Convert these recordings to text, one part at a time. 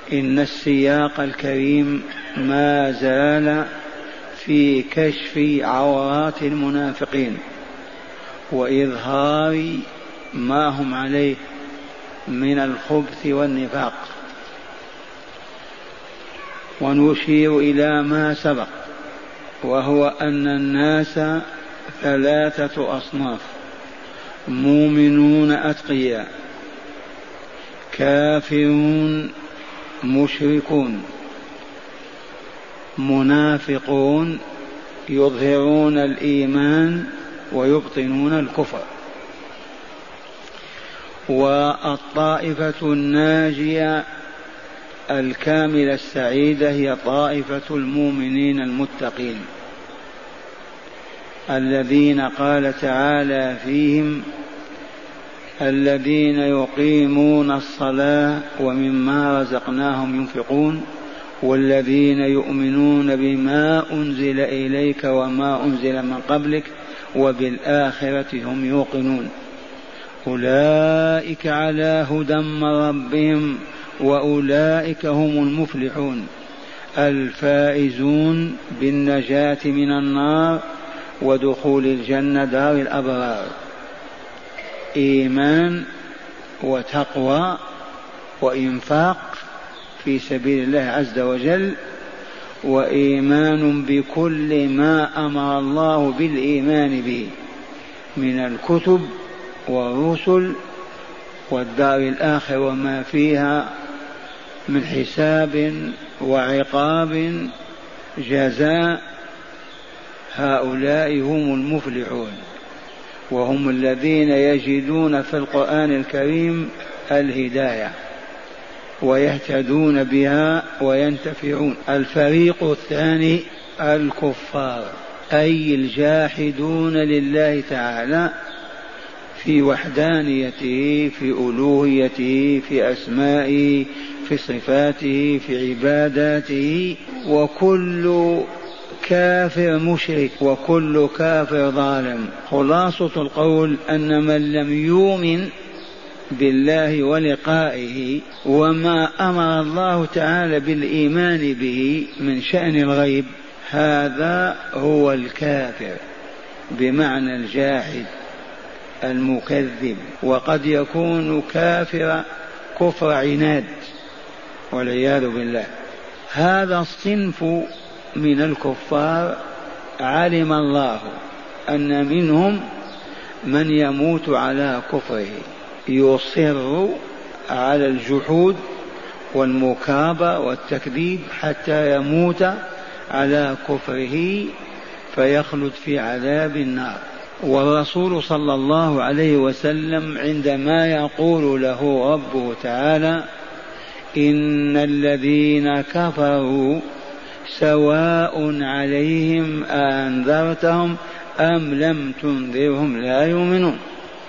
إن السياق الكريم ما زال في كشف عورات المنافقين وإظهار ما هم عليه من الخبث والنفاق، ونشير إلى ما سبق، وهو أن الناس ثلاثة أصناف: مؤمنون أتقياء، كافرون مشركون، منافقون يظهرون الإيمان ويبطنون الكفر. والطائفة الناجية الكاملة السعيدة هي طائفة المؤمنين المتقين الذين قال تعالى فيهم: الذين يقيمون الصلاة ومما رزقناهم ينفقون والذين يؤمنون بما أنزل إليك وما أنزل من قبلك وبالآخرة هم يوقنون أولئك على هدى من ربهم وأولئك هم المفلحون الفائزون بالنجاة من النار ودخول الجنة دار الأبرار. إيمان وتقوى وإنفاق في سبيل الله عز وجل، وإيمان بكل ما أمر الله بالإيمان به من الكتب والرسل والدار الآخرة وما فيها من حساب وعقاب جزاء. هؤلاء هم المفلحون، وهم الذين يجدون في القرآن الكريم الهداية ويهتدون بها وينتفعون. الفريق الثاني الكفار، أي الجاحدون لله تعالى في وحدانيته، في ألوهيته، في أسمائه، في صفاته، في عباداته. وكل كافر مشرك وكل كافر ظالم. خلاصة القول أن من لم يؤمن بالله ولقائه وما أمر الله تعالى بالإيمان به من شأن الغيب، هذا هو الكافر بمعنى الجاحد المكذب. وقد يكون كافر كفر عناد والعياذ بالله. هذا الصنف من الكفار علم الله أن منهم من يموت على كفره، يصر على الجحود والمكابرة والتكذيب حتى يموت على كفره فيخلد في عذاب النار. والرسول صلى الله عليه وسلم عندما يقول له ربه تعالى: إن الذين كفروا سواء عليهم أنذرتهم أم لم تنذرهم لا يؤمنون،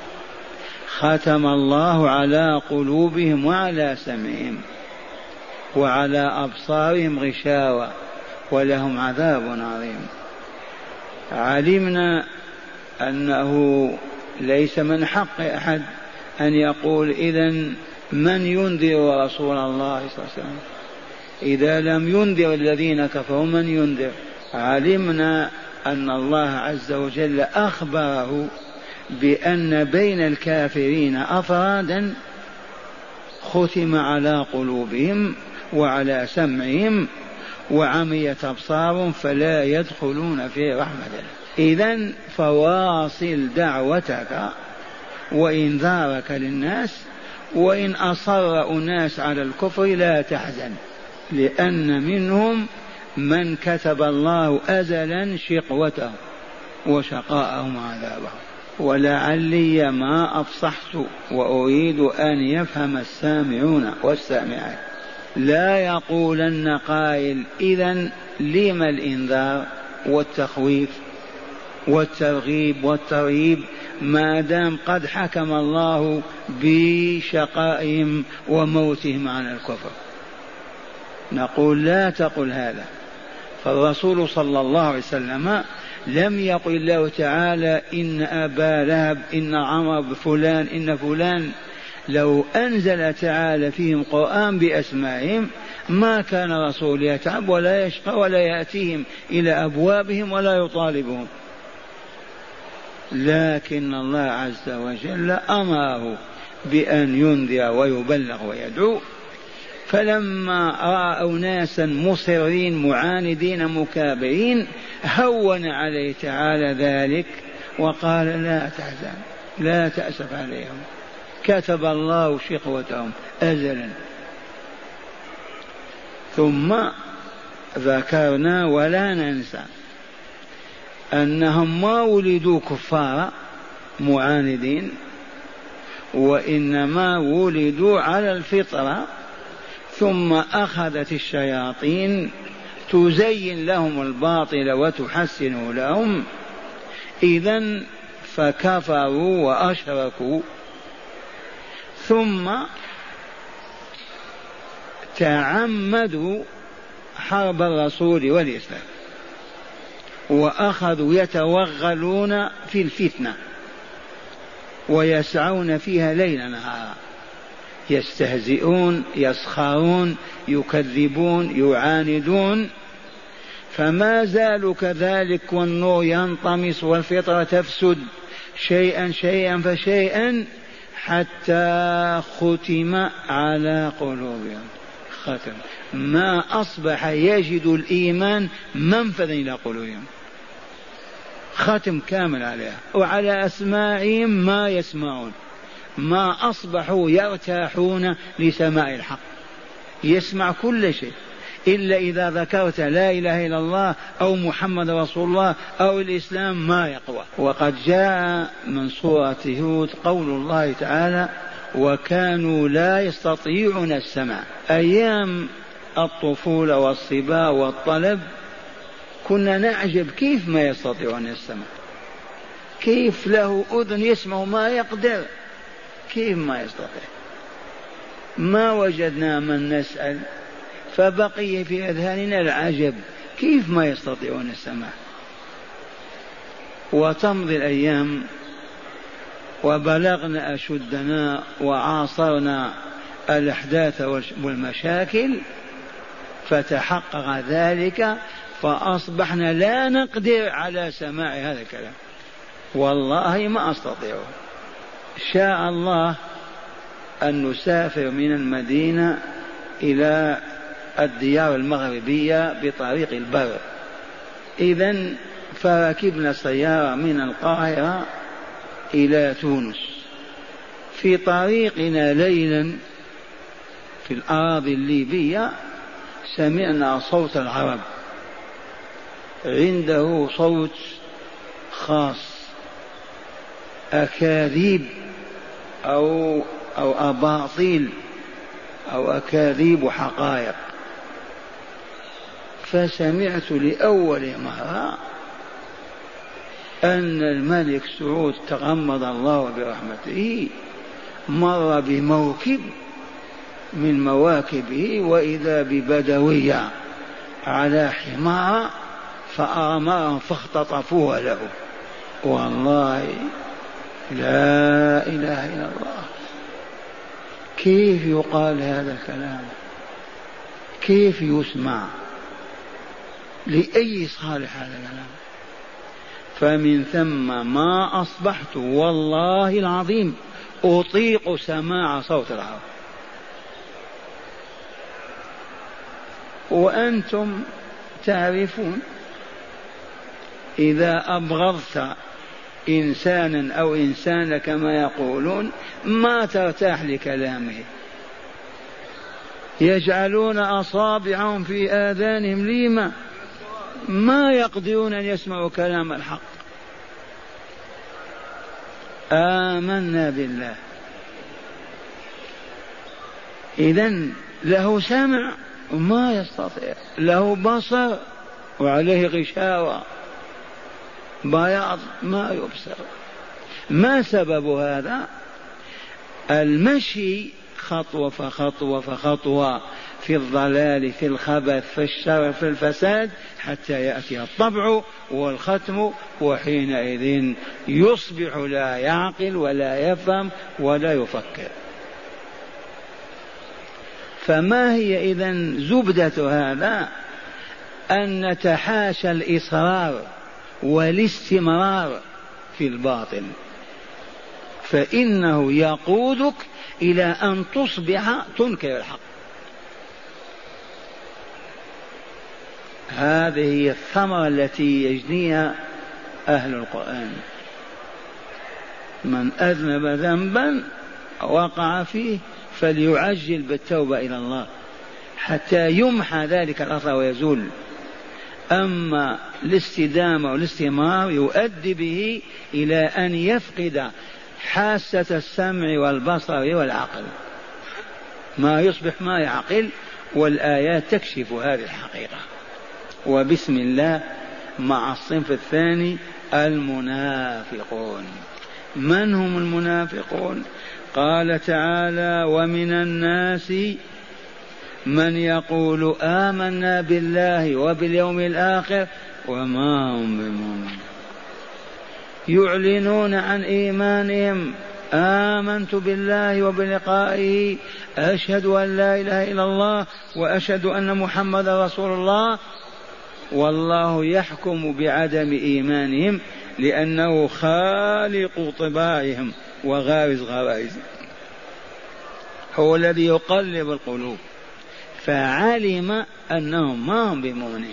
ختم الله على قلوبهم وعلى سمعهم وعلى أبصارهم غشاوة ولهم عذاب عظيم. علمنا أنه ليس من حق أحد أن يقول إذن من ينذر رسول الله صلى الله عليه وسلم؟ إذا لم ينذر الذين كفروا من ينذر؟ علمنا أن الله عز وجل أخبره بأن بين الكافرين أفرادا ختم على قلوبهم وعلى سمعهم وعميت أبصارهم فلا يدخلون في رحمة الله. إذن فواصل دعوتك وإنذارك للناس، وإن أصر أناس على الكفر لا تحزن، لأن منهم من كتب الله أزلا شقوته وشقاءهم وعذابهم. ولعلي ما أفصحت وأريد أن يفهم السامعون والسامعات. لا يقولن قائل: إذن لما الإنذار والتخويف والترغيب والترهيب ما دام قد حكم الله بشقائهم وموتهم على الكفر؟ نقول: لا تقل هذا. فالرسول صلى الله عليه وسلم لم يقل الله تعالى إن أبا لهب إن عمرو فلان إن فلان. لو أنزل تعالى فيهم قرآن بأسمائهم ما كان رسول يتعب ولا يشقى ولا يأتيهم إلى أبوابهم ولا يطالبهم، لكن الله عز وجل أمره بأن ينذر ويبلغ ويدعو. فلما رأى أناسا مصرين معاندين مكابرين هون عليه تعالى ذلك وقال لا تحزن لا تأسف عليهم، كتب الله شقوتهم أزلا. ثم ذكرنا ولا ننسى أنهم ما ولدوا كفارا معاندين، وإنما ولدوا على الفطرة، ثم أخذت الشياطين تزين لهم الباطل وتحسن لهم، إذن فكفروا وأشركوا. ثم تعمدوا حرب الرسول والإسلام وأخذوا يتوغلون في الفتنة ويسعون فيها ليل نهارا، يستهزئون يسخرون يكذبون يعاندون، فما زالوا كذلك والنور ينطمس والفطرة تفسد شيئا شيئا فشيئا حتى ختم على قلوبهم. ختم ما أصبح يجد الإيمان منفذا إلى قلوبهم، ختم كامل عليها، وعلى أسماعهم ما يسمعون، ما أصبحوا يرتاحون لسماع الحق، يسمع كل شيء إلا إذا ذكرت لا إله إلا الله أو محمد رسول الله أو الإسلام ما يقوى. وقد جاء من سورة هود قول الله تعالى وكانوا لا يستطيعون السمع. أيام الطفولة والصبا والطلب كنا نعجب كيف ما يستطيعون السمع، كيف له أذن يسمع ما يقدر، كيف ما يستطيع. ما وجدنا من نسأل فبقي في أذهاننا العجب كيف ما يستطيعون السمع. وتمضي الأيام وبلغنا أشدنا وعاصرنا الأحداث والمشاكل فتحقق ذلك، فأصبحنا لا نقدر على سماع هذا الكلام، والله ما أستطيعه. شاء الله أن نسافر من المدينة إلى الديار المغربية بطريق البر، إذن فركبنا سيارة من القاهرة إلى تونس. في طريقنا ليلا في الأراضي الليبية سمعنا صوت العرب، عنده صوت خاص، أكاذيب أو أباطيل أو أكاذيب وحقائق. فسمعت لأول مرة أن الملك سعود تغمد الله برحمته مر بموكب من مواكبه وإذا ببدوية على حمار فأمرهم فاختطفوها له. والله لا إله إلا الله، كيف يقال هذا الكلام؟ كيف يسمع؟ لأي صالح هذا الكلام؟ فمن ثم ما أصبحت والله العظيم أطيق سماع صوت العرب. وأنتم تعرفون إذا أبغضت إنسانا أو إنسان كما يقولون ما ترتاح لكلامه، يجعلون أصابعهم في آذانهم لما ما يقدرون أن يسمعوا كلام الحق. آمنا بالله، إذن له سمع وما يستطيع، له بصر وعليه غشاوة بياض ما يبصر. ما سبب هذا؟ المشي خطوة فخطوة فخطوة في الضلال في الخبث في الشر في الفساد حتى يأتي الطبع والختم، وحينئذ يصبح لا يعقل ولا يفهم ولا يفكر. فما هي إذن زبدة هذا؟ أن نتحاشى الإصرار والاستمرار في الباطل، فإنه يقودك إلى أن تصبح تنكر الحق. هذه هي الثمرة التي يجنيها أهل القرآن. من أذنب ذنبا وقع فيه فليعجل بالتوبة إلى الله حتى يمحى ذلك الأثر ويزول. أما الاستدامة والاستمرار يؤدي به إلى أن يفقد حاسة السمع والبصر والعقل، ما يصبح ما يعقل، والآيات تكشف هذه الحقيقة. وبسم الله مع الصنف الثاني المنافقون. من هم المنافقون؟ قال تعالى: ومن الناس من يقول آمنا بالله وباليوم الآخر وما هم بمؤمنين. يعلنون عن إيمانهم: آمنت بالله وبلقائه، أشهد أن لا إله إلا الله وأشهد أن محمد رسول الله، والله يحكم بعدم إيمانهم لأنه خالق طباعهم وغارز غرائزهم، هو الذي يقلب القلوب، فعلم أنهم ما هم بمؤمنين.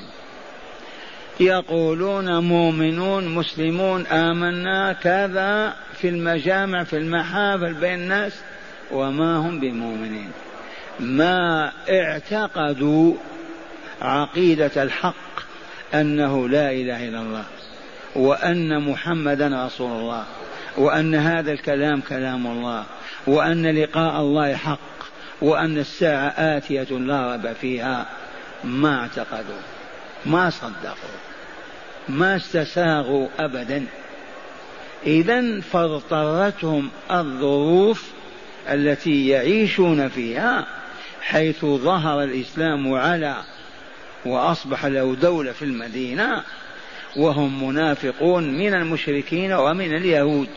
يقولون مؤمنون مسلمون آمنا كذا في المجامع في المحافل بين الناس وما هم بمؤمنين، ما اعتقدوا عقيدة الحق أنه لا إله إلا الله وأن محمدا رسول الله وأن هذا الكلام كلام الله وأن لقاء الله حق وأن الساعة آتية لا ريب فيها. ما اعتقدوا، ما صدقوا، ما استساغوا أبدا. إذن فاضطرتهم الظروف التي يعيشون فيها، حيث ظهر الإسلام على وأصبح له دولة في المدينة، وهم منافقون من المشركين ومن اليهود،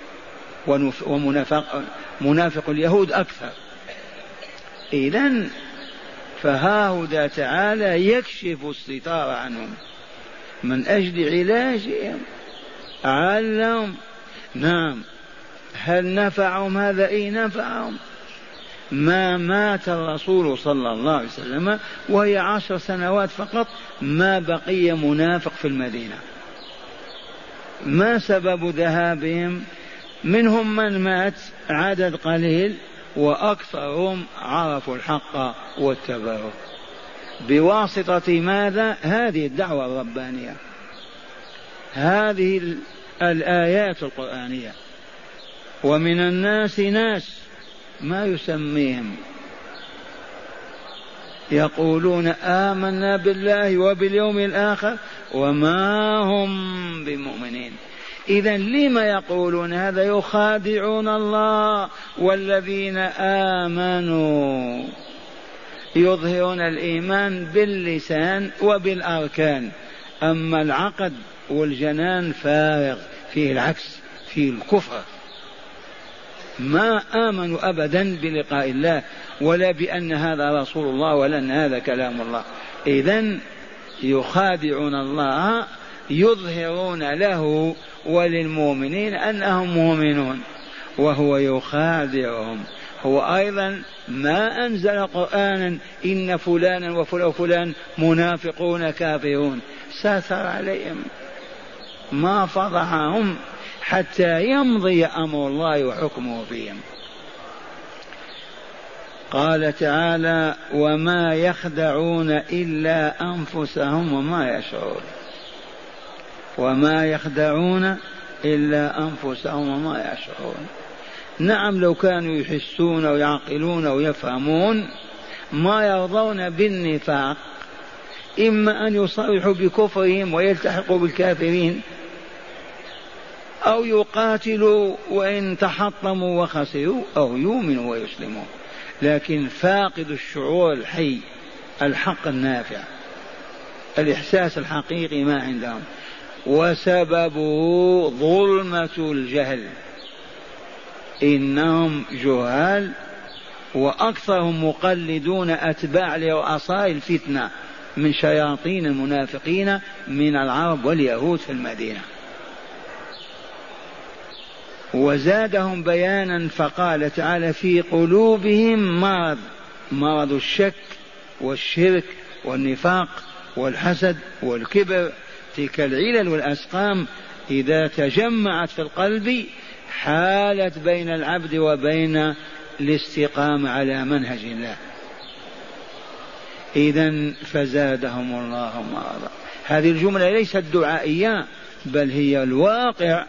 ومنافق اليهود أكثر. إذن فهاهدا تعالى يكشف الستار عنهم من أجل علاجهم. علم نعم. هل نفعهم هذا؟ إيه نفعهم. ما مات الرسول صلى الله عليه وسلم وهي 10 سنوات فقط، ما بقي منافق في المدينة. ما سبب ذهابهم؟ منهم من مات عدد قليل، وأكثرهم عرفوا الحق واتبعوه بواسطة ماذا؟ هذه الدعوة الربانية، هذه الآيات القرآنية. ومن الناس ناس ما يسميهم يقولون آمنا بالله وباليوم الآخر وما هم بمؤمنين. إذن لما يقولون هذا؟ يخادعون الله والذين آمنوا، يظهرون الإيمان باللسان وبالأركان، أما العقد والجنان فارغ، فيه العكس، فيه الكفر. ما آمنوا أبدا بلقاء الله ولا بأن هذا رسول الله ولا أن هذا كلام الله. إذن يخادعون الله، يظهرون له وللمؤمنين أنهم مؤمنون وهو يخادعهم. هو أيضا ما أنزل قرآنا إن فلانا وفلان منافقون كافرون، ساتر عليهم، ما فضحهم حتى يمضي أمر الله وحكمه فيهم. قال تعالى: وما يخدعون إلا أنفسهم وما يشعرون. وما يخدعون إلا أنفسهم وما يشعرون. نعم، لو كانوا يحسون ويعقلون ويفهمون ما يرضون بالنفاق، إما أن يصرحوا بكفرهم ويلتحقوا بالكافرين، أو يقاتلوا وإن تحطموا وخسروا، أو يؤمنوا ويسلموا. لكن فاقد الشعور الحي الحق النافع، الإحساس الحقيقي ما عندهم، وسببه ظلمة الجهل. إنهم جهال وأكثرهم مقلدون أتباع لرؤساء الفتنة من شياطين المنافقين من العرب واليهود في المدينة. وزادهم بيانا فقال تعالى في قلوبهم مرض، مرض الشك والشرك والنفاق والحسد والكبر، تلك العلل والأسقام إذا تجمعت في القلب حالت بين العبد وبين الاستقامة على منهج الله. إذن فزادهم الله مرضا. هذه الجملة ليست دعائية بل هي الواقع.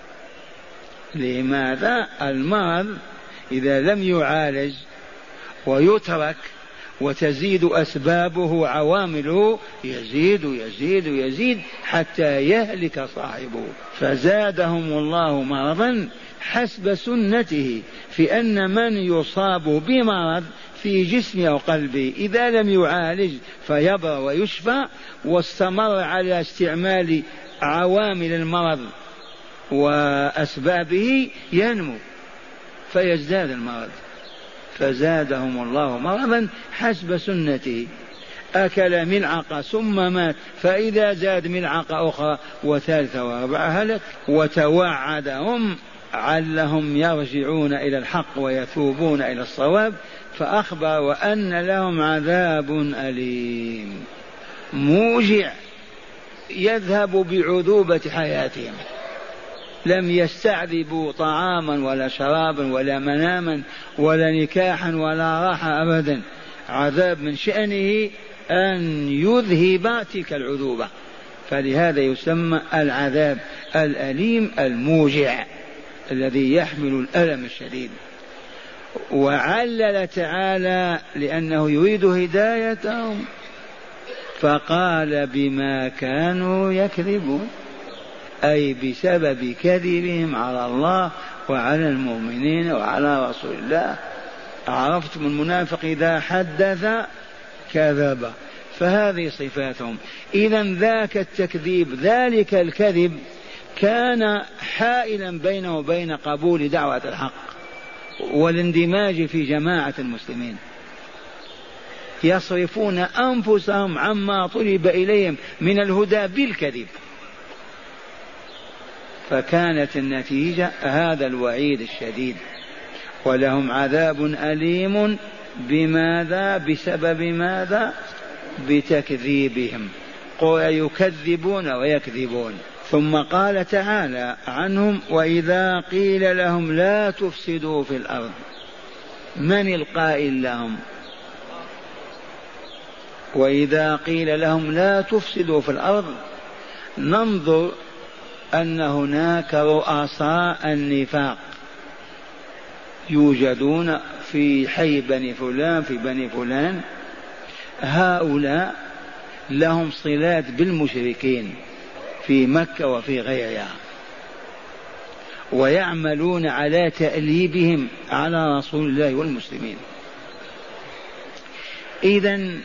لماذا؟ المرض إذا لم يعالج ويترك وتزيد أسبابه عوامله يزيد يزيد يزيد حتى يهلك صاحبه. فزادهم الله مرضا حسب سنته في أن من يصاب بمرض في جسمه أو قلبه إذا لم يعالج فيبرأ ويشفى واستمر على استعمال عوامل المرض وأسبابه ينمو فيزداد المرض. فزادهم الله مرضا حسب سنته. أكل ملعقة ثم مات، فإذا زاد ملعقة أخرى وثالثة ورابعة هلك. وتوعدهم علهم يرجعون إلى الحق ويتوبون إلى الصواب، فأخبر وأن لهم عذاب أليم موجع يذهب بعذوبة حياتهم. لم يستعذبوا طعاما ولا شرابا ولا مناما ولا نكاحا ولا راحة أبدا. عذاب من شأنه أن يذهب تلك العذوبة، فلهذا يسمى العذاب الأليم الموجع الذي يحمل الألم الشديد. وعلل تعالى لأنه يريد هدايتهم فقال بما كانوا يكذبون، أي بسبب كذبهم على الله وعلى المؤمنين وعلى رسول الله. عرفتم المنافق إذا حدث كذب، فهذه صفاتهم. إذن ذاك التكذيب ذلك الكذب كان حائلا بينه وبين قبول دعوة الحق والاندماج في جماعة المسلمين. يصرفون أنفسهم عما طلب إليهم من الهدى بالكذب، فكانت النتيجة هذا الوعيد الشديد. ولهم عذاب أليم بماذا؟ بسبب ماذا؟ بتكذيبهم. يكذبون ويكذبون. ثم قال تعالى عنهم وإذا قيل لهم لا تفسدوا في الأرض. من القائل لهم؟ وإذا قيل لهم لا تفسدوا في الأرض ننظر أن هناك رؤساء النفاق يوجدون في حي بني فلان في بني فلان. هؤلاء لهم صلات بالمشركين في مكة وفي غيرها ويعملون على تأليبهم على رسول الله والمسلمين. إذن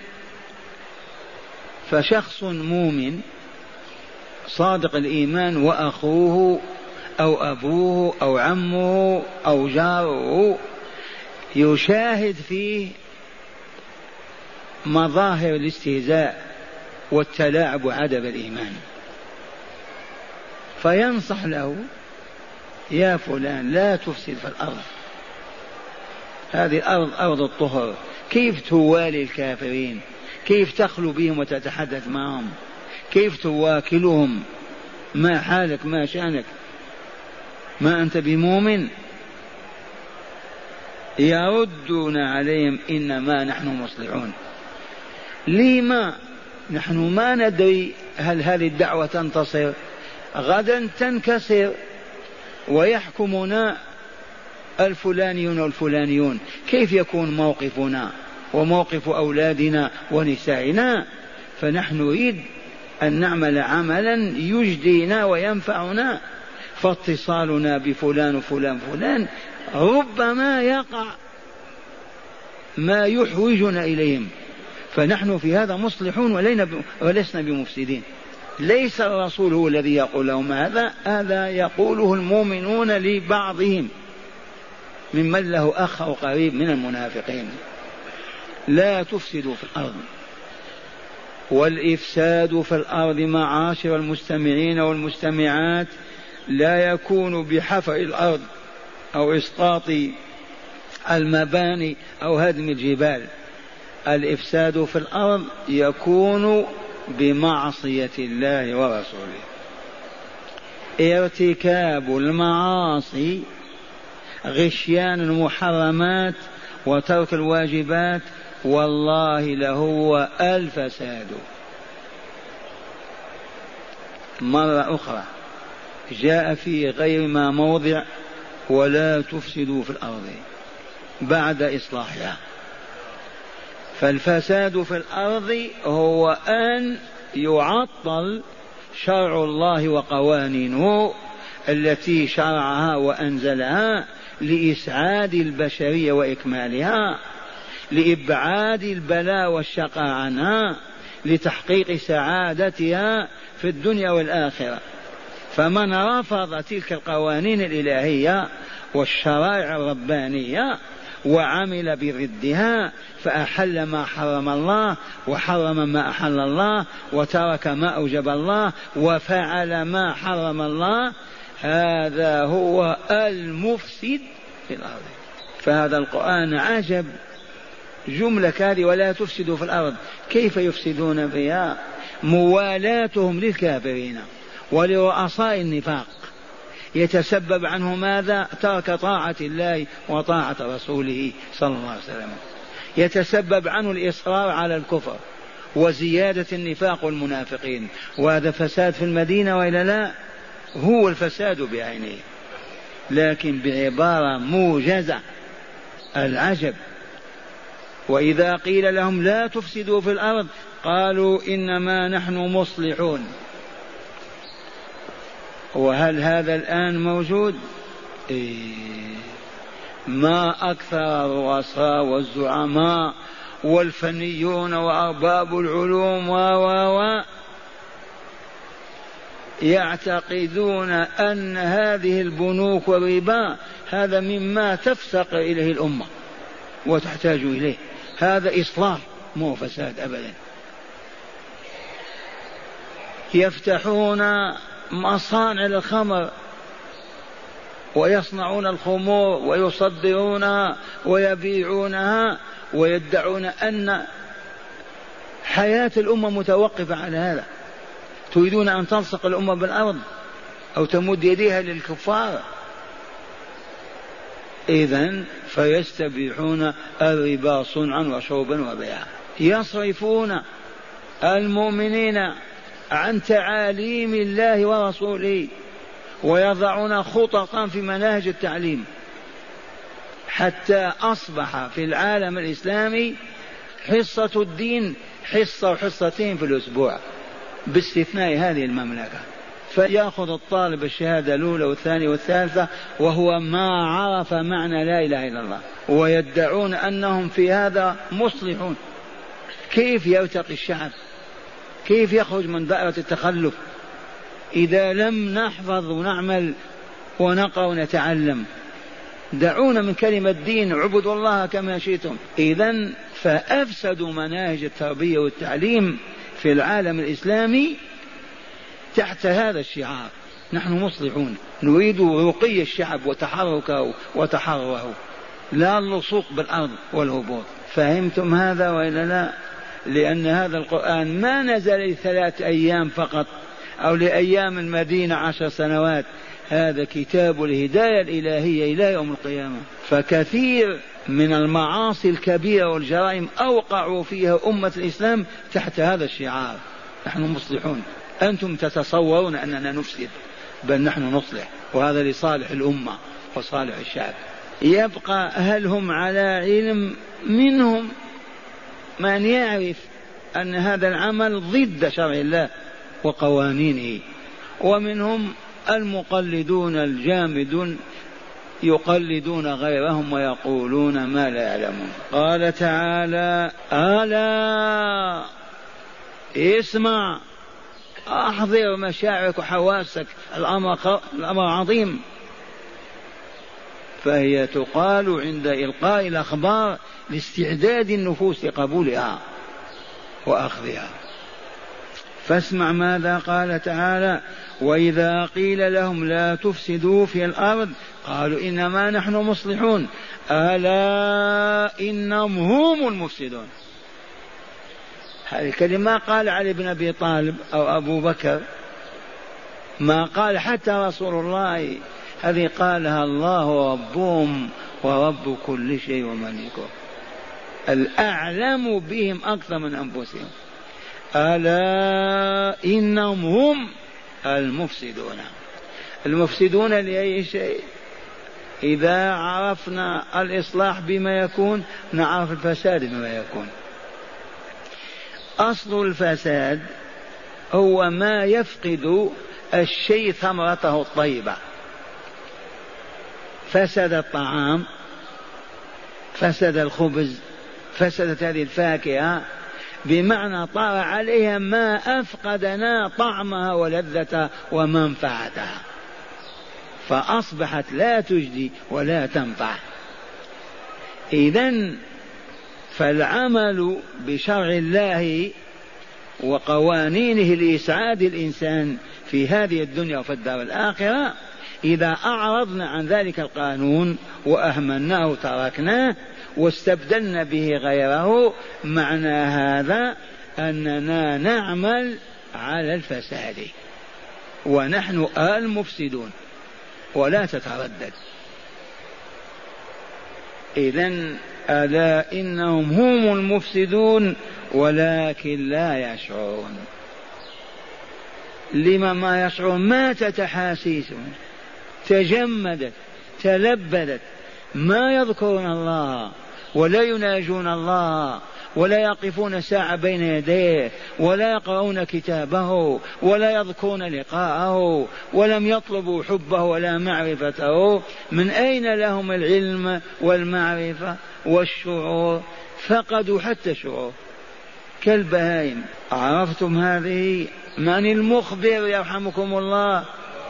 فشخص مؤمن صادق الإيمان وأخوه أو أبوه أو عمه أو جاره يشاهد فيه مظاهر الاستهزاء والتلاعب وعدم الإيمان، فينصح له يا فلان لا تفسد في الأرض، هذه الأرض أرض الطهر، كيف توالي الكافرين؟ كيف تخلو بهم وتتحدث معهم؟ كيف تواكلهم؟ ما حالك؟ ما شأنك؟ ما أنت بمؤمن؟ يردون عليهم إنما نحن مصلحون. لما نحن ما ندري هل هذه الدعوة تنتصر؟ غدا تنكسر ويحكمنا الفلانيون والفلانيون، كيف يكون موقفنا وموقف أولادنا ونسائنا؟ فنحن نريد أن نعمل عملا يجدينا وينفعنا، فاتصالنا بفلان وفلان فلان ربما يقع ما يحوجنا إليهم، فنحن في هذا مصلحون ولسنا بمفسدين. ليس الرسول هو الذي يقول لهم هذا، هذا يقوله المؤمنون لبعضهم. ممن له أخ أو قريب من المنافقين. لا تفسدوا في الأرض. والإفساد في الأرض معاشر المستمعين والمستمعات لا يكون بحفر الأرض أو إسقاط المباني أو هدم الجبال. الإفساد في الأرض يكون بمعصية الله ورسوله، ارتكاب المعاصي، غشيان المحرمات وترك الواجبات، والله لهو الفساد. مرة أخرى جاء في غير ما موضع ولا تفسدوا في الأرض بعد إصلاحها. فالفساد في الأرض هو أن يعطل شرع الله وقوانينه التي شرعها وأنزلها لإسعاد البشرية وإكمالها، لإبعاد البلاء والشقاء عنها، لتحقيق سعادتها في الدنيا والآخرة. فمن رفض تلك القوانين الإلهية والشرائع الربانية وعمل بضدها فأحل ما حرم الله وحرم ما أحل الله وترك ما أوجب الله وفعل ما حرم الله، هذا هو المفسد في الأرض. فهذا القرآن عجب، جملة هذه ولا تفسدوا في الأرض، كيف يفسدون فيها؟ موالاتهم للكافرين ولرؤساء النفاق يتسبب عنه ماذا؟ ترك طاعة الله وطاعة رسوله صلى الله عليه وسلم، يتسبب عنه الإصرار على الكفر وزيادة النفاق والمنافقين. وهذا فساد في المدينة وإلا لا؟ هو الفساد بعينه، لكن بعبارة موجزة. العجب. وإذا قيل لهم لا تفسدوا في الأرض قالوا إنما نحن مصلحون. وهل هذا الآن موجود؟ ما أكثر الرؤساء والزعماء والفنيون وأرباب العلوم يعتقدون أن هذه البنوك والربا هذا مما تفتقر إليه الأمة وتحتاج إليه، هذا إصلاح مو فساد أبدا. يفتحون مصانع الخمر ويصنعون الخمور ويصدرونها ويبيعونها ويدعون أن حياة الأمة متوقفة على هذا. تريدون أن تلصق الأمة بالأرض أو تمد يديها للكفار؟ إذن فيستبيحون الربا صنعا وشربا وبيعا، يصرفون المؤمنين عن تعاليم الله ورسوله ويضعون خططا في مناهج التعليم، حتى أصبح في العالم الإسلامي حصة الدين حصة وحصتين في الأسبوع باستثناء هذه المملكة. فيأخذ الطالب الشهادة الأولى والثانية والثالثة وهو ما عرف معنى لا إله إلا الله، ويدعون أنهم في هذا مصلحون. كيف يرتقي الشعب؟ كيف يخرج من دائرة التخلف إذا لم نحفظ ونعمل ونقرأ ونتعلم؟ دعونا من كلمة دين، عبدوا الله كما شئتم. إذن فأفسدوا مناهج التربية والتعليم في العالم الإسلامي تحت هذا الشعار: نحن مصلحون، نريد رقي الشعب وتحركه وتحرره، لا اللصوق بالأرض والهبوط. فهمتم هذا وإلا لا؟ لأن هذا القرآن ما نزل ل3 أيام فقط أو لأيام المدينة 10 سنوات، هذا كتاب الهداية الإلهية إلى يوم القيامة. فكثير من المعاصي الكبيرة والجرائم أوقعوا فيها أمة الإسلام تحت هذا الشعار: نحن مصلحون. أنتم تتصورون أننا نفسد، بل نحن نصلح، وهذا لصالح الأمة وصالح الشعب. يبقى هل هم على علم؟ منهم من يعرف أن هذا العمل ضد شرع الله وقوانينه، ومنهم المقلدون الجامدون يقلدون غيرهم ويقولون ما لا يعلمون. قال تعالى: ألا اسمع، أحضر مشاعرك وحواسك، الأمر عظيم. فهي تقال عند إلقاء الأخبار لاستعداد النفوس لقبولها وأخذها. فاسمع ماذا قال تعالى: وإذا قيل لهم لا تفسدوا في الأرض قالوا إنما نحن مصلحون ألا إنهم هم المفسدون. هذه الكلمة قال علي بن أبي طالب أو أبو بكر، ما قال حتى رسول الله، هذه قالها الله ربهم ورب كل شيء ومليكه، الأعلم بهم أكثر من أنفسهم. ألا إنهم هم المفسدون. المفسدون لأي شيء؟ إذا عرفنا الإصلاح بما يكون نعرف الفساد بما يكون. أصل الفساد هو ما يفقد الشيء ثمرته الطيبة. فسد الطعام، فسد الخبز، فسدت هذه الفاكهة، بمعنى طار عليها ما أفقدنا طعمها ولذتها ومنفعتها، فأصبحت لا تجدي ولا تنفع. إذن فالعمل بشرع الله وقوانينه لإسعاد الإنسان في هذه الدنيا وفي الدار الآخرة، إذا أعرضنا عن ذلك القانون وأهملناه تركناه واستبدلنا به غيره، معنى هذا أننا نعمل على الفساد ونحن المفسدون، ولا تتردد. إذن ألا إنهم هم المفسدون ولكن لا يشعرون. لما ما يشعرون؟ ماتت أحاسيسهم، تجمدت، تلبدت، ما يذكرون الله ولا يناجون الله ولا يقفون ساعة بين يديه ولا يقرؤون كتابه ولا يذكرون لقاءه ولم يطلبوا حبه ولا معرفته. من أين لهم العلم والمعرفة والشعور؟ فقدوا حتى الشعور كالبهائم. عرفتم هذه؟ من المخبر يرحمكم الله؟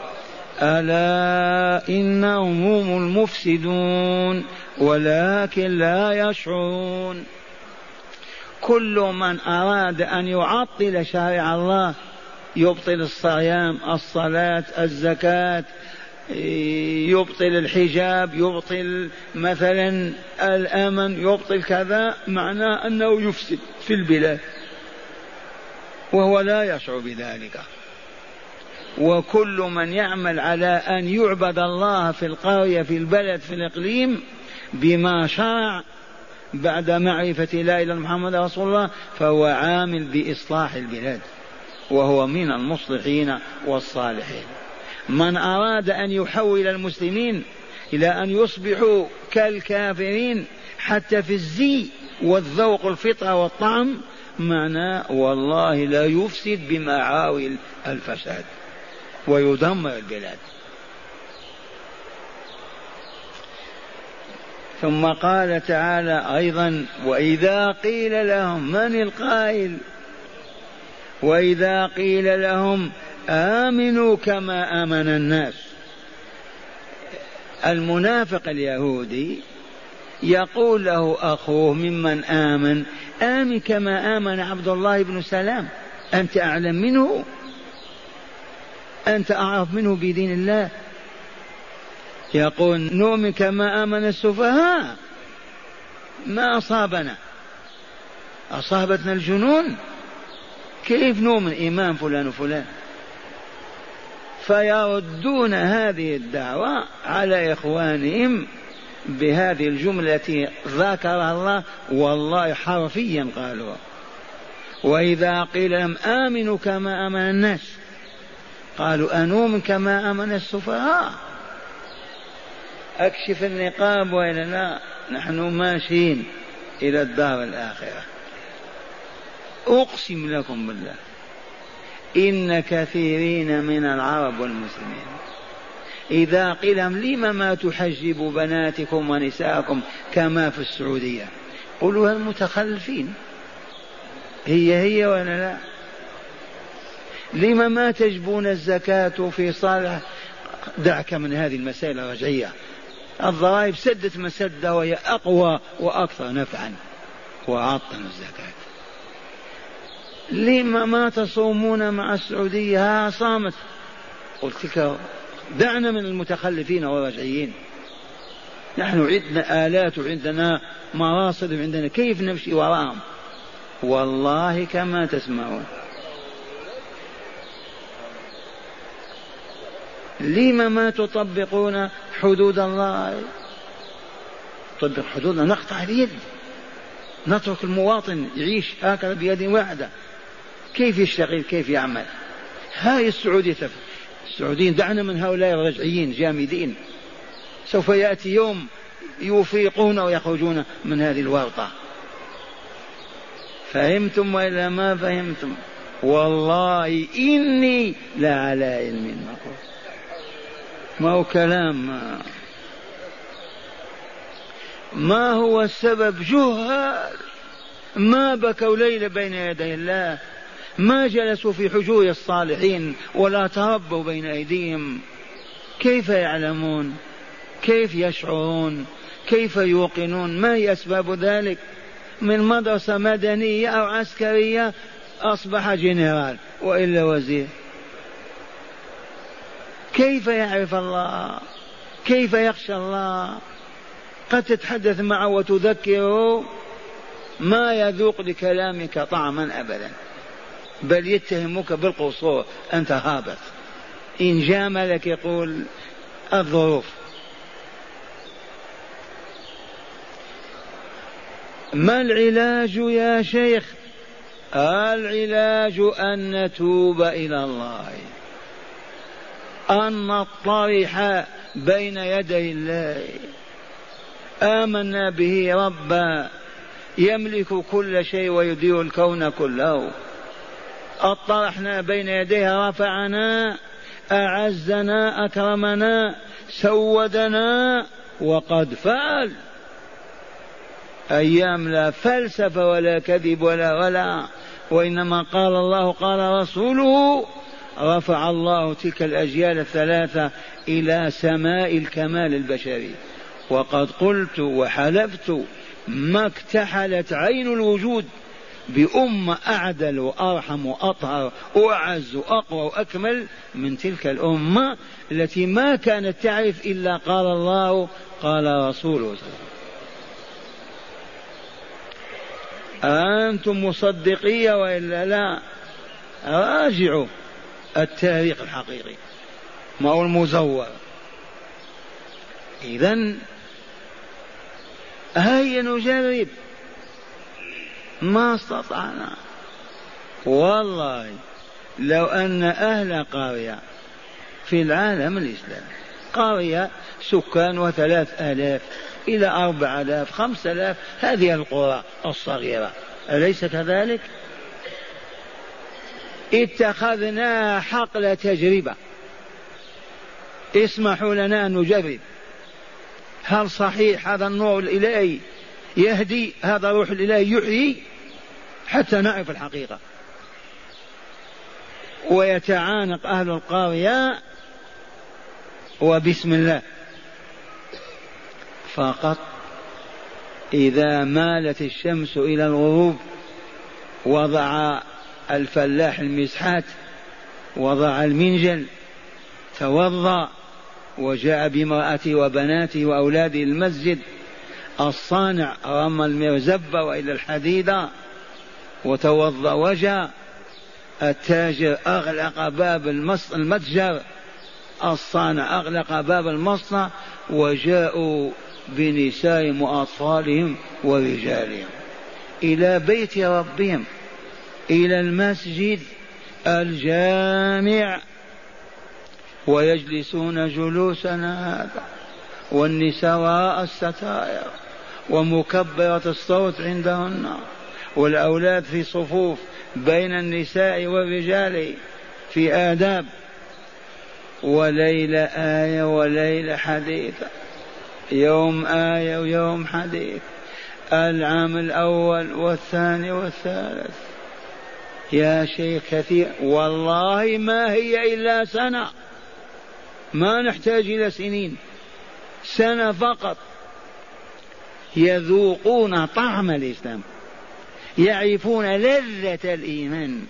ألا إنهم هم المفسدون ولكن لا يشعرون. كل من أراد أن يعطل شرع الله، يبطل الصيام، الصلاة، الزكاة، يبطل الحجاب، يبطل مثلا الأمن، يبطل كذا، معناه أنه يفسد في البلاد وهو لا يشعر بذلك. وكل من يعمل على أن يعبد الله في القرية، في البلد، في الإقليم بما شرع بعد معرفة لا إله إلا محمد رسول الله، فهو عامل بإصلاح البلاد وهو من المصلحين والصالحين. من أراد أن يحول المسلمين إلى أن يصبحوا كالكافرين حتى في الزي والذوق الفطرة والطعم، معناه والله لا يفسد بمعاول الفساد ويدمر البلاد. ثم قال تعالى أيضا: وإذا قيل لهم، من القائل؟ وإذا قيل لهم آمنوا كما آمن الناس. المنافق اليهودي يقول له أخوه ممن آمن: آمن كما آمن عبد الله بن سلام، أنت أعلم منه، أنت أعرف منه بدين الله. يقول: نؤمن كما آمن السفهاء، ما أصابنا، أصابتنا الجنون، كيف نؤمن إمام فلان وفلان؟ فيردون هذه الدعوة على إخوانهم بهذه الجملة التي ذكرها الله، والله حرفيا قالوا: وإذا قيل لهم آمنوا كما آمن الناس قالوا أنؤمن كما آمن السفهاء. أكشف النقاب وإلا لا، نحن ماشيين إلى الدار الآخرة. أقسم لكم بالله إن كثيرين من العرب والمسلمين إذا قيل لهم لم ما تحجب بناتكم ونساءكم كما في السعودية، قولوا المتخلفين، هي ولا لا؟ لم ما تجبون الزكاة في صالح؟ دعك من هذه المسائل الرجعية، الضرائب سدت مسدة وهي أقوى وأكثر نفعا، وعطلوا الزكاة. لما ما تصومون مع السعودية؟ ها صامت. قلت لك دعنا من المتخلفين والرجعيين، نحن عندنا آلات وعندنا مراصد وعندنا كيف نمشي وراهم؟ والله كما تسمعون. لما ما تطبقون حدود الله؟ تطبق حدودنا نقطع اليد، نترك المواطن يعيش هكذا بيد واحدة، كيف يشتغل كيف يعمل؟ هاي السعودية السعوديين دعنا من هؤلاء الرجعيين جامدين، سوف يأتي يوم يفيقون ويخرجون من هذه الورطة. فهمتم وإلا ما فهمتم؟ والله إني لعلى علم ما هو كلام. ما هو السبب؟ جهال ما بكوا ليل بين يدي الله، ما جلسوا في حجور الصالحين ولا تربوا بين أيديهم. كيف يعلمون؟ كيف يشعرون؟ كيف يوقنون؟ ما هي أسباب ذلك؟ من مدرسة مدنية أو عسكرية أصبح جنرال وإلا وزير. كيف يعرف الله؟ كيف يخشى الله؟ قد تتحدث معه وتذكره ما يذوق لكلامك طعما أبدا، بل يتهمك بالقصور، أنت هابط. إن جاملك يقول الظروف. ما العلاج يا شيخ؟ العلاج أن نتوب إلى الله، أن نطرح بين يدي الله. آمنا به ربا يملك كل شيء ويدير الكون كله، اطرحنا بين يديه، رفعنا، أعزنا، أكرمنا، سودنا، وقد فعل. أيام لا فلسفة ولا كذب ولا وإنما قال الله قال رسوله. رفع الله تلك الأجيال الثلاثة إلى سماء الكمال البشري. وقد قلت وحلفت ما اكتحلت عين الوجود بأمة أعدل وأرحم وأطهر وأعز وأقوى وأكمل من تلك الأمة التي ما كانت تعرف إلا قال الله قال رسوله. أنتم مصدقية وإلا لا؟ راجعوا التاريخ الحقيقي ما هو المزور. إذن هيا نجرب. ما استطعنا. والله لو أن أهل قرية في العالم الإسلامي، قرية سكان 3000 إلى 4000 5000، هذه القرى الصغيرة، أليس كذلك؟ اتخذنا حقل تجربة، اسمحوا لنا أن نجرب هل صحيح هذا النور الإلهي يهدي، هذا الروح الإلهي يحيي، حتى نعرف الحقيقة. ويتعانق أهل القرية وبسم الله فقط. إذا مالت الشمس إلى الغروب وضع الفلاح المسحات، وضع المنجل، توضأ وجاء بامرأته وبناته وأولاده المسجد. الصانع رمى المرزبة وإلى الحديدة وتوضأ وجاء. التاجر أغلق باب المتجر، الصانع أغلق باب المصنع، وجاءوا بنسائهم وأطفالهم ورجالهم إلى بيت ربهم، إلى المسجد الجامع، ويجلسون جلوسنا هذا، والنساء وراء الستائر ومكبرة الصوت عندهن، والأولاد في صفوف بين النساء والرجال في آداب. وليلة آية وليلة حديثة، يوم آية ويوم حديث، العام الأول والثاني والثالث. يا شيخ كثير والله ما هي إلا سنة، ما نحتاج إلى سنين. سنة فقط يذوقون طعم الإسلام، يعرفون لذة الإيمان،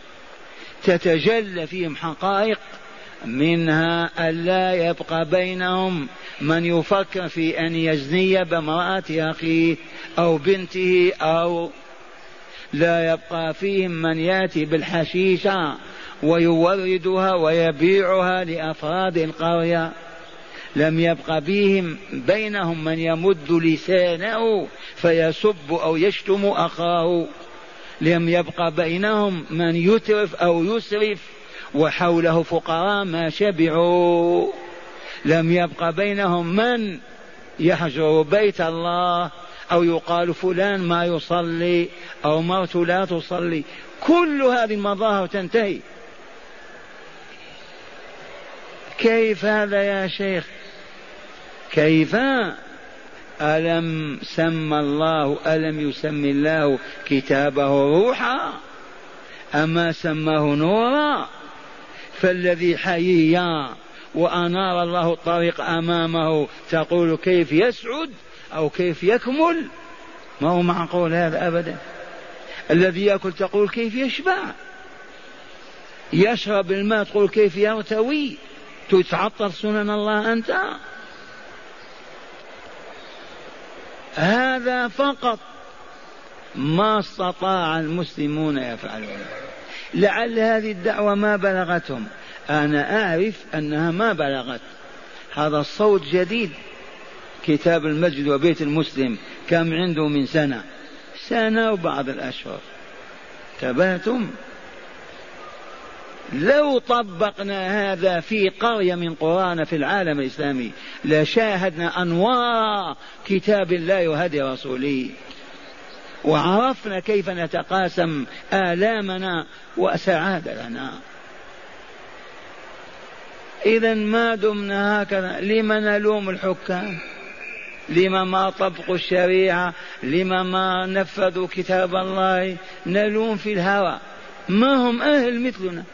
تتجلى فيهم حقائق، منها ألا يبقى بينهم من يفكر في أن يزني بامرأة أخيه أو بنته، أو لا يبقى فيهم من يأتي بالحشيشة ويوردها ويبيعها لأفراد القرية، لم يبق بينهم من يمد لسانه فيسب أو يشتم أخاه، لم يبق بينهم من يترف أو يسرف وحوله فقراء ما شبعوا، لم يبق بينهم من يحجر بيت الله أو يقال فلان ما يصلي أو مرت لا تصلي. كل هذه المظاهر تنتهي. كيف هذا يا شيخ؟ كيف؟ ألم يسمي الله كتابه روحا؟ أما سماه نورا؟ فالذي حيي وأنار الله الطريق أمامه تقول كيف يسعد أو كيف يكمل؟ ما هو معقول هذا أبدا. الذي يأكل تقول كيف يشبع، يشرب الماء تقول كيف يرتوي، تتعطل سنن الله أنت؟ هذا فقط ما استطاع المسلمون يفعلون. لعل هذه الدعوة ما بلغتهم، أنا أعرف أنها ما بلغت. هذا الصوت جديد، كتاب المسجد وبيت المسلم كم عنده من سنة وبعض الأشهر. تبهتم؟ لو طبقنا هذا في قرية من قرانا في العالم الإسلامي لشاهدنا أنوار كتاب الله وهدي رسوله، وعرفنا كيف نتقاسم آلامنا وسعادة لنا. إذا ما دمنا هكذا لما نلوم الحكام؟ لما ما طبقوا الشريعة؟ لما ما نفذوا كتاب الله؟ نلوم في الهوى. ما هم أهل مثلنا؟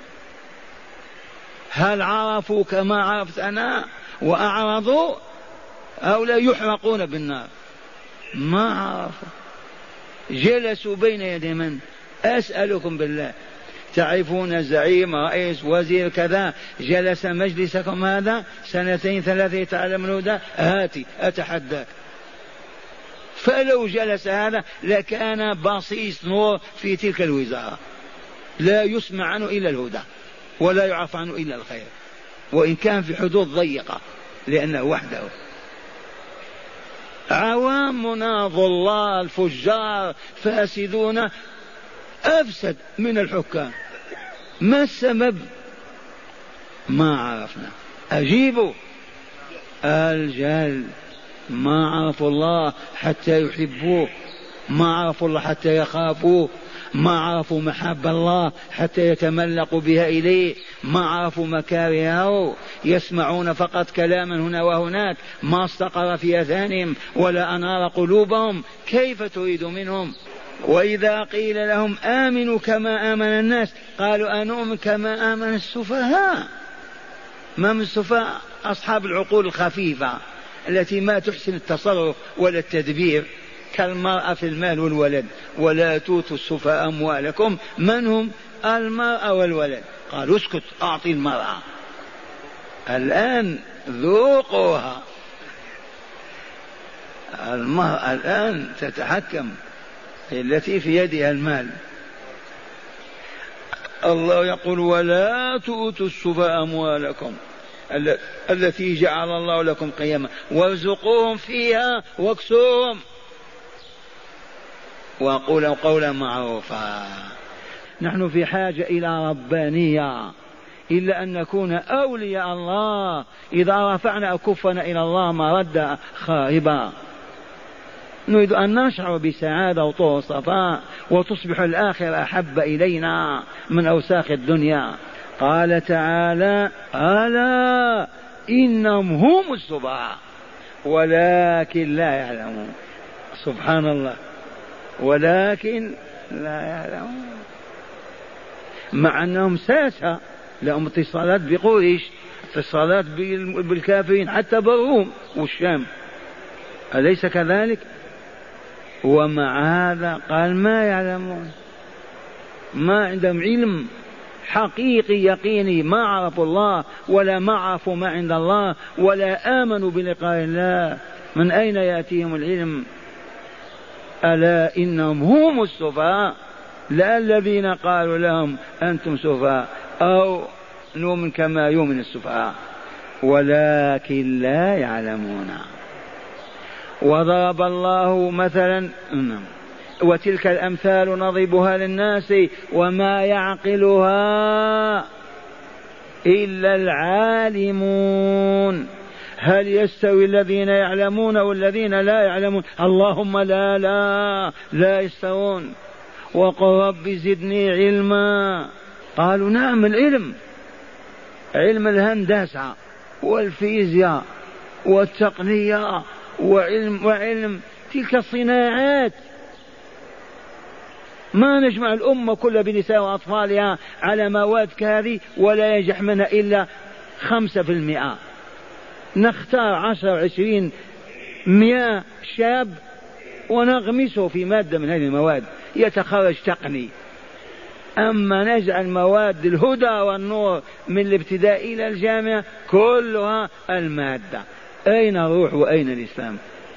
هل عرفوا كما عرفت أنا وأعرضوا أو لا يحرقون بالنار؟ ما عرفوا. جلسوا بين يدي من؟ أسألكم بالله، تعرفون زعيم رئيس وزير كذا جلس مجلسكم هذا 2 3 يتعلم الهدى؟ هاتي أتحداك. فلو جلس هذا لكان بصيص نور في تلك الوزارة، لا يسمع عنه إلا الهدى ولا يعرف عنه إلا الخير، وإن كان في حدود ضيقة لأنه وحده. عوامنا ضلال الفجار فاسدون أفسد من الحكام. ما السبب؟ ما عرفنا. أجيبوا الجهل. ما عرفوا الله حتى يحبوه، ما عرفوا الله حتى يخافوه، ما عرفوا محبة الله حتى يتملقوا بها إليه، ما عرفوا مكارهه، يسمعون فقط كلاما هنا وهناك ما استقر في أذهانهم ولا أنار قلوبهم. كيف تريد منهم؟ وإذا قيل لهم آمنوا كما آمن الناس قالوا أنؤمن كما آمن السفهاء. ما من السفهاء؟ أصحاب العقول الخفيفة التي ما تحسن التصرف ولا التدبير، كالمرأة في المال والولد. ولا توتوا السفهاء أموالكم. من هم؟ المرأة والولد. قالوا اسكت، أعطي المرأة. الآن ذوقوها. المرأة الآن تتحكم، التي في يدها المال. الله يقول ولا تؤتوا السفهاء أموالكم التي جعل الله لكم قياما وارزقوهم فيها واكسوهم وقولوا قولا معروفا. نحن في حاجة إلى ربانية، إلا أن نكون أولياء الله. إذا رفعنا أكفنا إلى الله مرد خاربا. نريد أن نشعر بسعادة وطهر صفاء وتصبح الآخرة أحب إلينا من أوساخ الدنيا. قال تعالى ألا إنهم هم السفهاء ولكن لا يعلمون. سبحان الله، ولكن لا يعلمون. مع أنهم ساسة لهم اتصالات بقريش، اتصالات بالكافرين حتى بالروم والشام، أليس كذلك؟ ومع هذا قال ما يعلمون، ما عندهم علم حقيقي يقيني، ما عرفوا الله ولا ما عرفوا ما عند الله ولا آمنوا بلقاء الله، من أين يأتيهم العلم؟ ألا إنهم هم السفهاء، لا الذين قالوا لهم أنتم سفهاء أو نؤمن كما يؤمن السفهاء، ولكن لا يعلمون. وضرب الله مثلا وتلك الأمثال نضربها للناس وما يعقلها إلا العالمون. هل يستوي الذين يعلمون والذين لا يعلمون؟ اللهم لا يستوون. وقل رب زدني علما، قالوا نعم العلم، علم الهندسة والفيزياء والتقنية وعلم تلك الصناعات، ما نجمع الأمة كلها بنساء وأطفالها على مواد كهذه ولا ينجح منها إلا 5%. نختار 10 20 100 شاب ونغمسه في مادة من هذه المواد يتخرج تقني. أما نجعل مواد الهدى والنور من الابتداء إلى الجامعة كلها المادة، أين الروح وأين الإسلام؟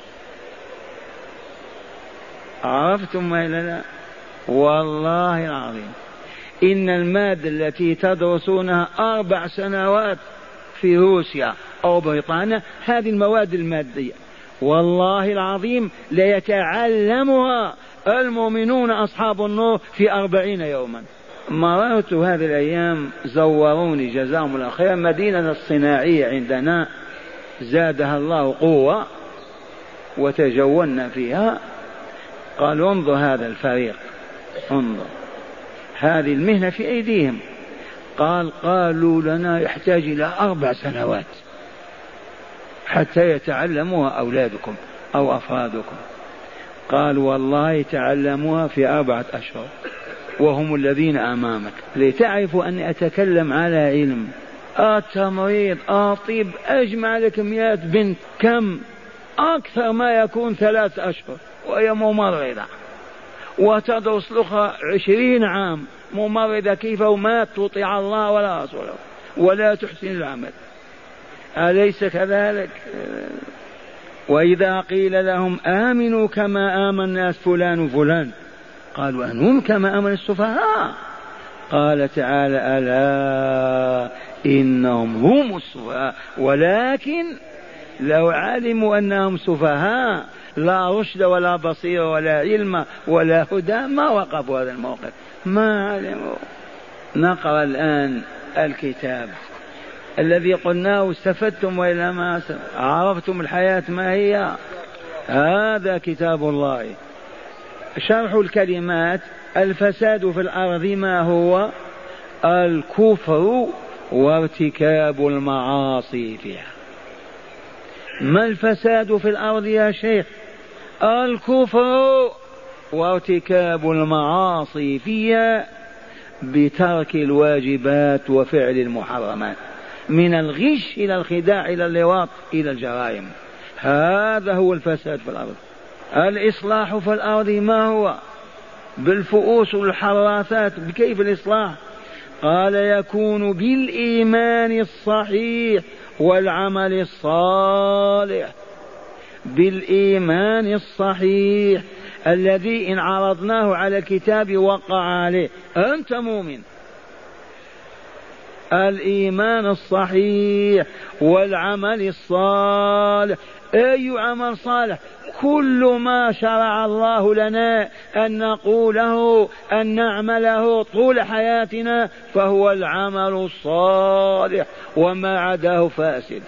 عرفتم ولا لا؟ والله العظيم إن المادة التي تدرسونها 4 سنوات في روسيا أو بريطانيا، هذه المواد المادية والله العظيم ليتعلمها المؤمنون أصحاب النور في 40 يوما. مررت هذه الأيام، زوروني جزاهم الله خير مدينة الصناعية عندنا زادها الله قوة، وتجولنا فيها، قالوا انظر هذا الفريق، انظر هذه المهنة في أيديهم. قالوا لنا يحتاج إلى 4 سنوات حتى يتعلموها أولادكم أو أفرادكم. قال والله تعلموها في 4 أشهر وهم الذين أمامك، لتعرفوا أني أتكلم على علم. التمريض طب أجمع لك 100 بنت، كم أكثر ما يكون 3 أشهر وهي ممرضة، وتدرس لها 20 عام ممرضة كيف وما تطيع الله ولا رسوله ولا تحسن العمل، أليس كذلك؟ وإذا قيل لهم آمنوا كما آمن الناس فلان وفلان قالوا أنهم كما آمن السفهاء. قال تعالى ألا إنهم هم السفهاء ولكن لو علموا أنهم سفهاء لا رشد ولا بصير ولا علم ولا هدى ما وقفوا هذا الموقف، ما علموا. نقرأ الآن الكتاب الذي قلناه، استفدتم وإلا ما عرفتم الحياة ما هي؟ هذا كتاب الله. شرح الكلمات. الفساد في الأرض ما هو؟ الكفر وارتكاب المعاصي فيها. ما الفساد في الأرض يا شيخ؟ الكفر وارتكاب المعاصي فيها بترك الواجبات وفعل المحرمات، من الغش إلى الخداع إلى اللواط إلى الجرائم. هذا هو الفساد في الأرض. الإصلاح في الأرض ما هو؟ بالفؤوس والحراثات. بكيف الإصلاح؟ قال يكون بالإيمان الصحيح والعمل الصالح. بالإيمان الصحيح الذي إن عرضناه على الكتاب وقع عليه، أنت مؤمن. الإيمان الصحيح والعمل الصالح. أي عمل صالح؟ كل ما شرع الله لنا أن نقوله أن نعمله طول حياتنا فهو العمل الصالح، وما عداه فاسد،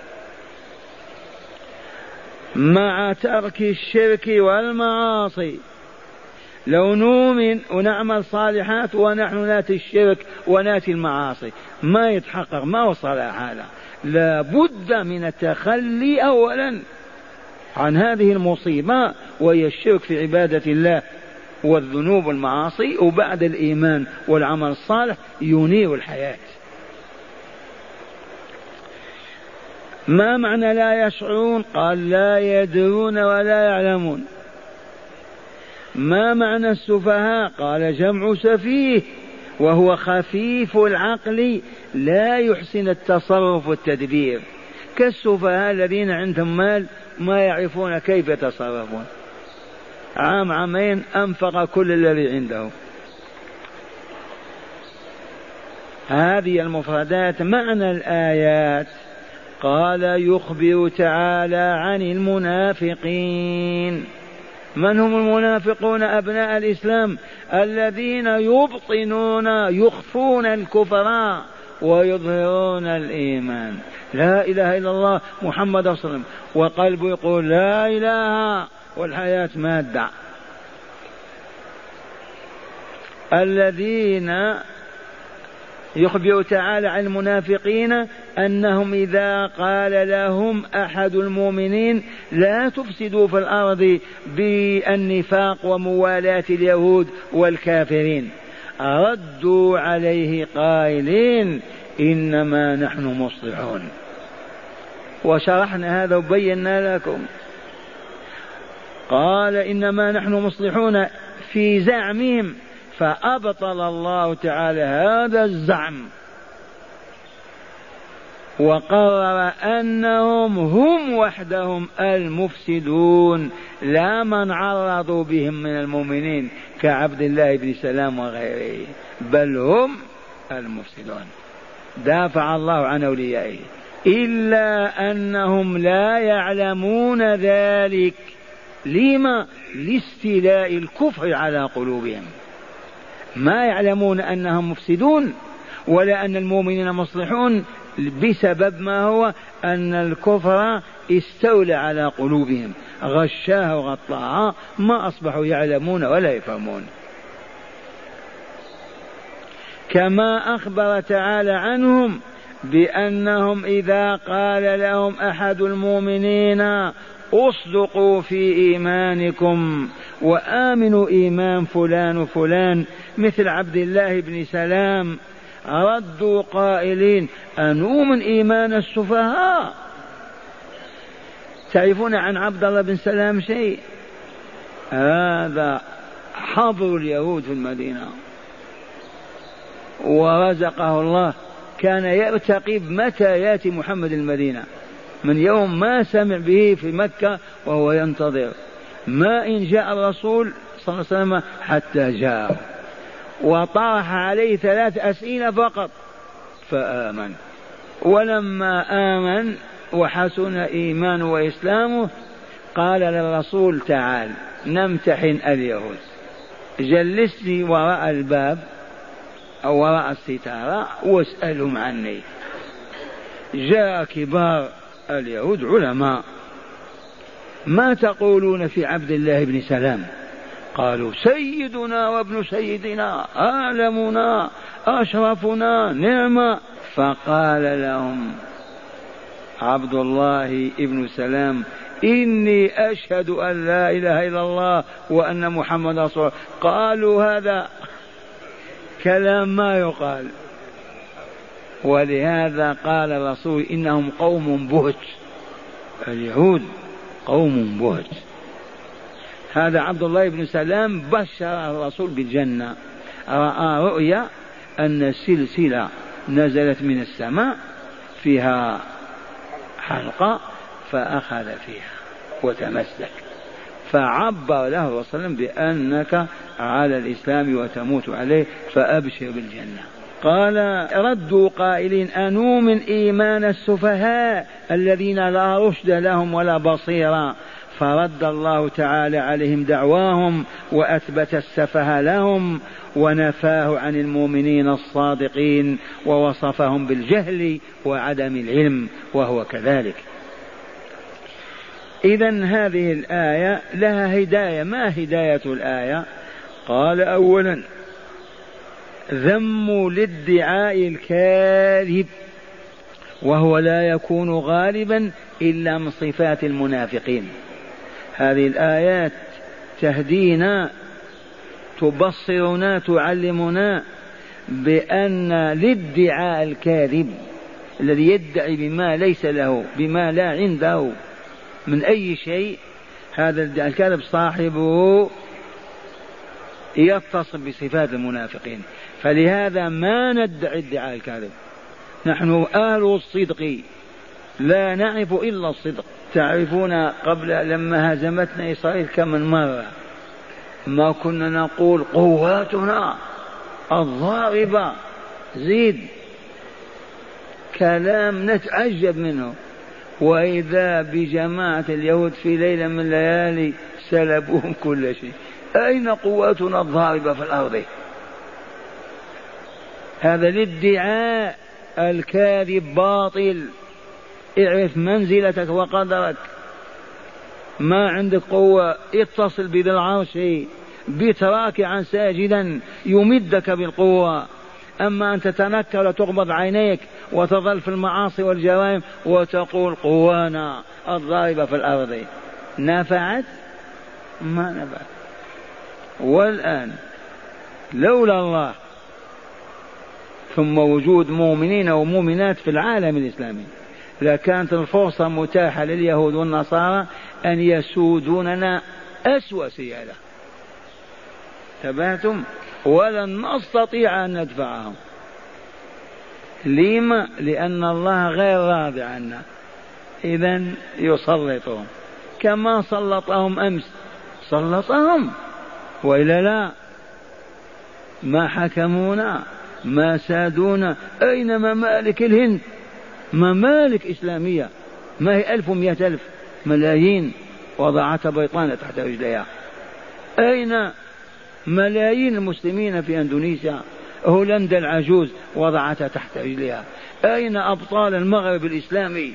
مع ترك الشرك والمعاصي. لو نؤمن ونعمل صالحات ونحن ناتي الشرك وناتي المعاصي ما يتحقق، ما وصل هذا. لا بد من التخلي أولا عن هذه المصيبة وهي الشرك في عبادة الله والذنوب والمعاصي، وبعد الإيمان والعمل الصالح ينير الحياة. ما معنى لا يشعرون؟ قال لا يدرون ولا يعلمون. ما معنى السفهاء؟ قال جمع سفيه، وهو خفيف العقل لا يحسن التصرف والتدبير، كالسفهاء الذين عندهم مال ما يعرفون كيف يتصرفون، عام عامين أنفق كل الذي عنده. هذه المفردات. معنى الآيات قال يخبر تعالى عن المنافقين. من هم المنافقون؟ أبناء الإسلام الذين يبطنون يخفون الكفر ويظهرون الإيمان، لا إله إلا الله محمد صلى الله عليه وسلم، وقلبه يقول لا إله والحياة مادة. الذين يخبر تعالى عن المنافقين أنهم إذا قال لهم أحد المؤمنين لا تفسدوا في الأرض بالنفاق وموالاة اليهود والكافرين، ردوا عليه قائلين إنما نحن مصلحون. وشرحنا هذا وبينا لكم. قال إنما نحن مصلحون في زعمهم، فأبطل الله تعالى هذا الزعم وقرر أنهم هم وحدهم المفسدون، لا من عرضوا بهم من المؤمنين كعبد الله بن سلام وغيره، بل هم المفسدون. دافع الله عن أوليائه، إلا أنهم لا يعلمون ذلك. لما؟ لاستيلاء الكفر على قلوبهم، ما يعلمون أنهم مفسدون ولا أن المؤمنين مصلحون، بسبب ما هو أن الكفر استولى على قلوبهم، غشاها وغطاها، ما أصبحوا يعلمون ولا يفهمون. كما أخبر تعالى عنهم بأنهم إذا قال لهم أحد المؤمنين اصدقوا في إيمانكم وآمنوا إيمان فلان وفلان مثل عبد الله بن سلام، ردوا قائلين أنؤمن إيمان السفهاء. تعرفون عن عبد الله بن سلام شيء؟ هذا حبر اليهود في المدينة، ورزقه الله كان يرتقب متى يأتي محمد المدينة، من يوم ما سمع به في مكة وهو ينتظر، ما إن جاء الرسول صلى الله عليه وسلم حتى جاء، وطرح عليه 3 أسئلة فقط فآمن. ولما آمن وحسن إيمانه وإسلامه قال للرسول تعال نمتحن اليهود، جلسني وراء الباب أو وراء الستارة واسألهم عني. جاء كبار اليهود علماء، ما تقولون في عبد الله بن سلام؟ قالوا سيدنا وابن سيدنا، أعلمنا أشرفنا نعمة. فقال لهم عبد الله ابن سلام إني أشهد أن لا إله إلا الله وأن محمد رسول الله. قالوا هذا كلام ما يقال. ولهذا قال الرسول إنهم قوم بهت، اليهود قوم بهت. هذا عبد الله بن سلام بشر الرسول بالجنة، رأى رؤيا أن سلسلة نزلت من السماء فيها حلقة فأخذ فيها وتمسك، فعبر له الرسول صلى الله عليه وسلم بأنك على الإسلام وتموت عليه فأبشر بالجنة. قال ردوا قائلين أنؤمن إيمان السفهاء الذين لا رشد لهم ولا بصيرة، فرد الله تعالى عليهم دعواهم وأثبت السفه لهم ونفاه عن المؤمنين الصادقين ووصفهم بالجهل وعدم العلم وهو كذلك. إذن هذه الآية لها هداية. ما هداية الآية؟ قال أولا ذم الادعاء الكاذب، وهو لا يكون غالبا إلا من صفات المنافقين. هذه الآيات تهدينا تبصرنا تعلمنا بأن الادعاء الكاذب الذي يدعي بما ليس له، بما لا عنده من أي شيء، هذا الكاذب صاحبه يتصف بصفات المنافقين. فلهذا ما ندعي ادعاء الكاذب، نحن أهل الصدق لا نعرف إلا الصدق. تعرفون قبل لما هزمتنا إسرائيل كم من مرة ما كنا نقول قواتنا الضاربة، زيد كلام نتعجب منه، وإذا بجماعة اليهود في ليلة من الليالي سلبوهم كل شيء. أين قواتنا الضاربة في الأرض؟ هذا الادعاء الكاذب باطل. اعرف منزلتك وقدرك. ما عندك قوة اتصل بذي العرش بتراكعا ساجدا يمدك بالقوة. أما أن تتنكر وتغمض عينيك وتظل في المعاصي والجرائم وتقول قوانا الضاربة في الأرض، نفعت؟ ما نفعت. والآن لولا الله ثم وجود مؤمنين ومؤمنات في العالم الإسلامي لكانت الفرصة متاحة لليهود والنصارى أن يسودوننا أسوأ سيادة. تبعتم؟ ولن نستطيع أن ندفعهم. لما؟ لأن الله غير راضي عنا، إذن يسلطهم كما سلطهم أمس، سلطهم وإلا لا؟ ما حكمونا، ما سادونا. أين ممالك الهند؟ ممالك إسلامية ما هي 1,100,000 ملايين وضعتها بريطانيا تحت رجليها. أين ملايين المسلمين في أندونيسيا؟ هولندا العجوز وضعتها تحت رجليها. أين أبطال المغرب الإسلامي؟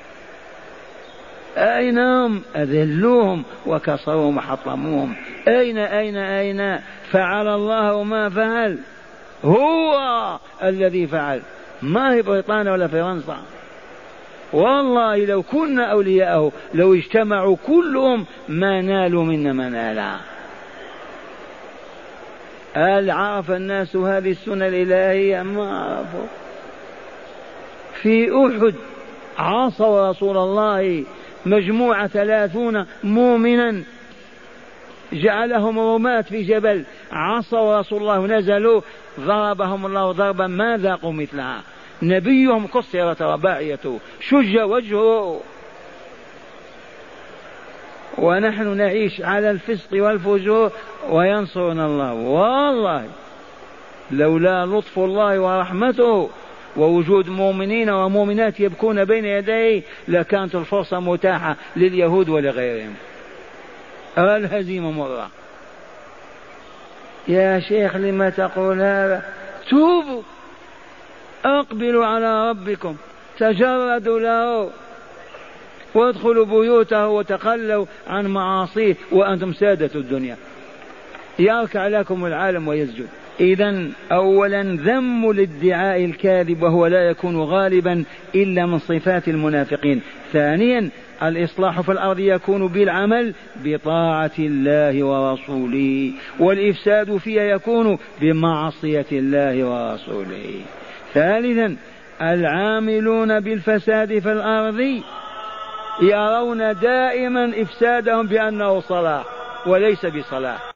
أين هم؟ أذلوهم وكسروهم وحطموهم. أين فعل الله ما فعل؟ هو الذي فعل، ما هي بريطانيا ولا فرنسا. والله لو كنا أولياءه لو اجتمعوا كلهم ما نالوا منا ما نالا. هل عرف الناس هذه السنة الإلهية؟ ما عرفوا. في أحد عاصوا رسول الله مجموعة 30 مؤمنا، جعلهم رماة في جبل، عصوا رسول الله نزلوا، ضربهم الله ضربا ما ذاقوا مثلها. نبيهم كسرت رباعيته، شج وجهه، ونحن نعيش على الفسق والفجور وينصرنا الله. والله لولا لطف الله ورحمته ووجود مؤمنين ومؤمنات يبكون بين يديه لكانت الفرصة متاحة لليهود ولغيرهم. الهزيمة مرة. يا شيخ لما تقول هذا؟ توبوا، أقبلوا على ربكم، تجردوا له، وادخلوا بيوته وتخلوا عن معاصيه وأنتم سادة الدنيا، يركع لكم العالم ويسجد. إذن أولا ذم الادعاء الكاذب وهو لا يكون غالبا إلا من صفات المنافقين. ثانيا الإصلاح في الأرض يكون بالعمل بطاعة الله ورسوله، والإفساد فيها يكون بمعصية الله ورسوله. ثالثا العاملون بالفساد في الأرض يرون دائما إفسادهم بأنه صلاح وليس بصلاح.